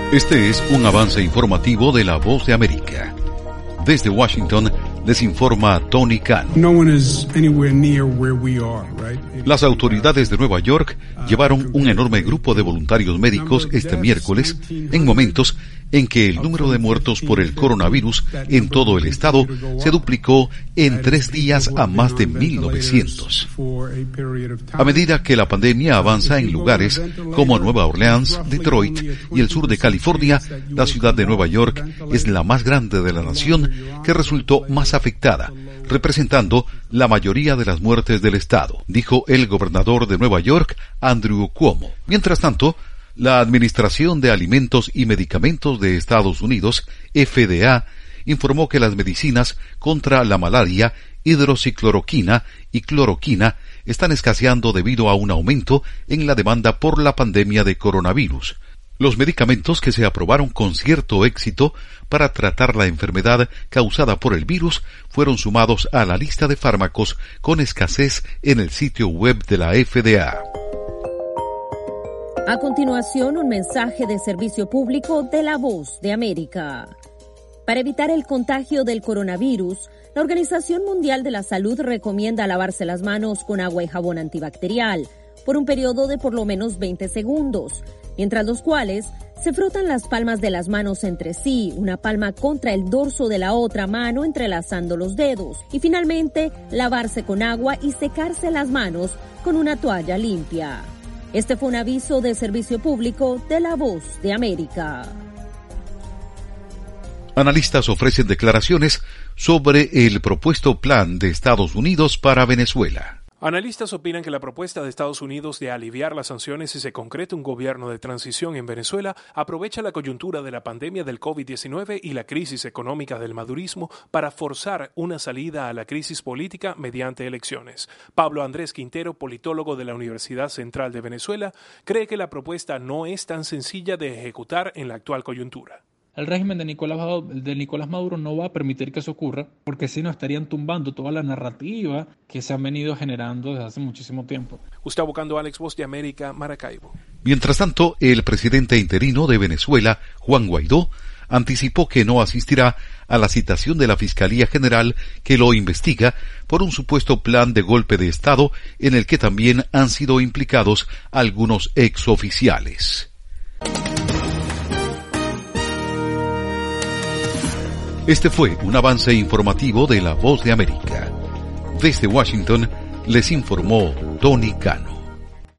Este es un avance informativo de La Voz de América. Desde Washington les informa Tony Khan. Las autoridades de Nueva York llevaron un enorme grupo de voluntarios médicos este miércoles en momentos en que el número de muertos por el coronavirus en todo el estado se duplicó en 3 días a más de 1,900. A medida que la pandemia avanza en lugares como Nueva Orleans, Detroit y el sur de California, la ciudad de Nueva York es la más grande de la nación que resultó más afectada, representando la mayoría de las muertes del estado, dijo el gobernador de Nueva York, Andrew Cuomo. Mientras tanto, la Administración de Alimentos y Medicamentos de Estados Unidos, FDA, informó que las medicinas contra la malaria, hidroxicloroquina y cloroquina están escaseando debido a un aumento en la demanda por la pandemia de coronavirus. Los medicamentos que se aprobaron con cierto éxito para tratar la enfermedad causada por el virus fueron sumados a la lista de fármacos con escasez en el sitio web de la FDA. A continuación, un mensaje de servicio público de La Voz de América. Para evitar el contagio del coronavirus, la Organización Mundial de la Salud recomienda lavarse las manos con agua y jabón antibacterial por un periodo de por lo menos 20 segundos, mientras los cuales se frotan las palmas de las manos entre sí, una palma contra el dorso de la otra mano entrelazando los dedos, y finalmente lavarse con agua y secarse las manos con una toalla limpia. Este fue un aviso de servicio público de La Voz de América. Analistas ofrecen declaraciones sobre el propuesto plan de Estados Unidos para Venezuela. Analistas opinan que la propuesta de Estados Unidos de aliviar las sanciones si se concreta un gobierno de transición en Venezuela aprovecha la coyuntura de la pandemia del COVID-19 y la crisis económica del madurismo para forzar una salida a la crisis política mediante elecciones. Pablo Andrés Quintero, politólogo de la Universidad Central de Venezuela, cree que la propuesta no es tan sencilla de ejecutar en la actual coyuntura. El régimen de Nicolás Maduro no va a permitir que eso ocurra, porque si no estarían tumbando toda la narrativa que se han venido generando desde hace muchísimo tiempo. Gustavo Cando, Alex, Voz de América, Maracaibo. Mientras tanto, el presidente interino de Venezuela, Juan Guaidó, anticipó que no asistirá a la citación de la Fiscalía General que lo investiga por un supuesto plan de golpe de Estado en el que también han sido implicados algunos exoficiales. Este fue un avance informativo de La Voz de América. Desde Washington les informó Tony Cano.